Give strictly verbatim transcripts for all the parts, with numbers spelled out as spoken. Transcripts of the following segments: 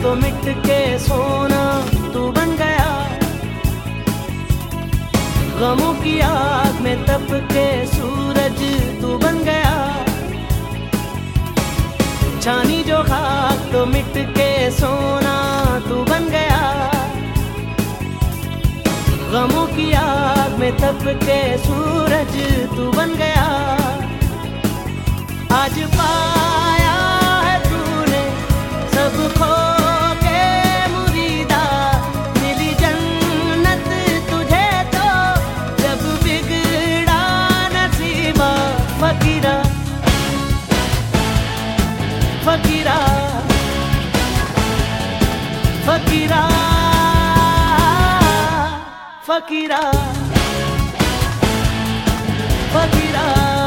तो मिट के सोना तू बन गया, गमों की आग में तप के सूरज तू बन गया। छानी जो खाक तो मिट के सोना तू बन गया, गमों की आग में तप के सूरज तू बन गया। आज पाया है तूने सब खो के मुरीदा, मिली जन्नत तुझे तो जब बिगड़ा नसीबा। फकीरा फकीरा फकीरा फकीरा फकीरा।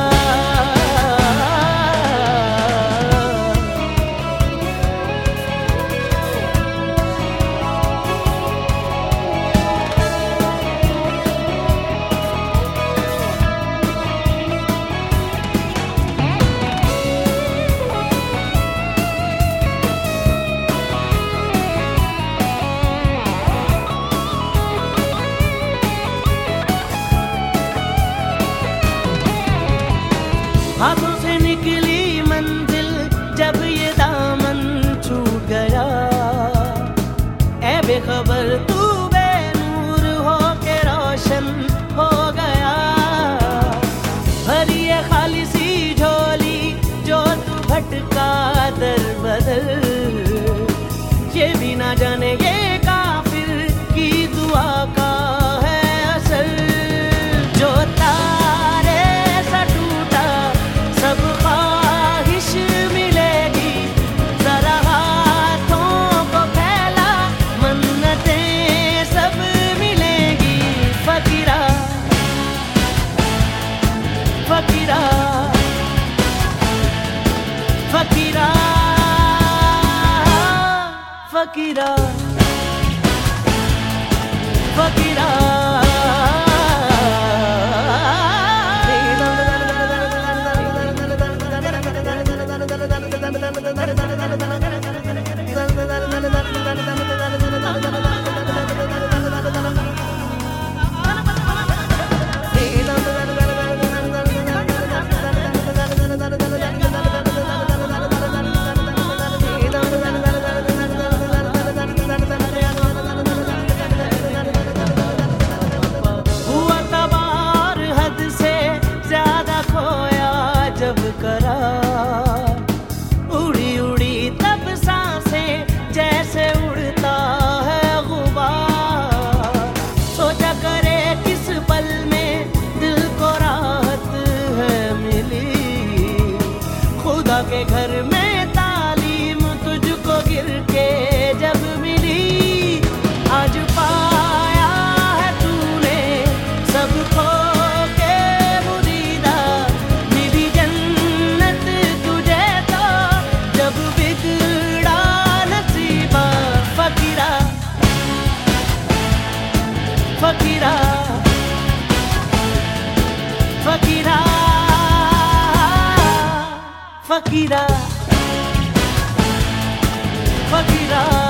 हाथों से निकली मंजिल जब ये दामन छूट गया, ऐ बेखबर तू बेनूर हो के रोशन हो गया। भरी ये खाली सी झोली जो तू भटका दर बदर, ये भी ना जाने ये काफिर की दुआ का है असर। जो तारे सा टूटा सब ख्वाहिश मिलेगी, जरा हाथों को फैला मन्नतें सब मिलेगी। फकीरा फकीरा फकीरा फकीरा फकीरा। हुआ तबार हद से ज्यादा खोया जब करार, उड़ी उड़ी तब सांसें जैसे उड़ता है गुबार। सोचा करे किस पल में दिल को राहत है मिली, खुदा के घर में तालीम तुझको गिर के जब मिली। आज पाया है तूने सब खो के मुरीदा, मिली जन्नत तुझे तो जब बिगड़ा नसीबा। फकीरा फकीरा फकीरा फकीरा फकीरा।